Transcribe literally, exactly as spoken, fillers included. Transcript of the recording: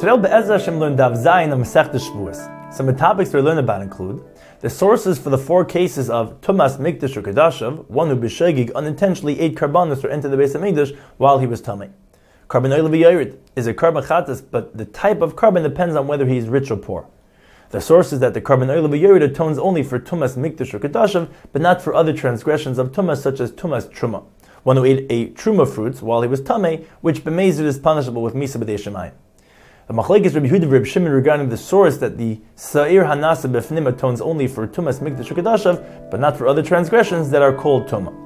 Today, Be'ezra Hashem learn Daf Zayin of Masechta Shavuos. Some of the topics we learn about include the sources for the four cases of Tumas Mikdash or Kedashav, one who b'shegig unintentionally ate karbanos or entered the Beis Hamikdash while he was tummy. Carbon oil v'yored is a carbon chatas, but the type of carbon depends on whether he is rich or poor. The source is that the carbon oil v'yored atones only for Tumas Mikdash or Kedashav, but not for other transgressions of Tumas such as Tumas Truma. One who ate a Truma fruits while he was tummy, which b'mezid is punishable with Misa b'dei Shemayim. The machlekes Rabbi Yehuda Reb Shimon regarding the source that the Sa'ir Hanasa Befnim atones only for Tumas Mikdash or Kedashav, but not for other transgressions that are called Tumah.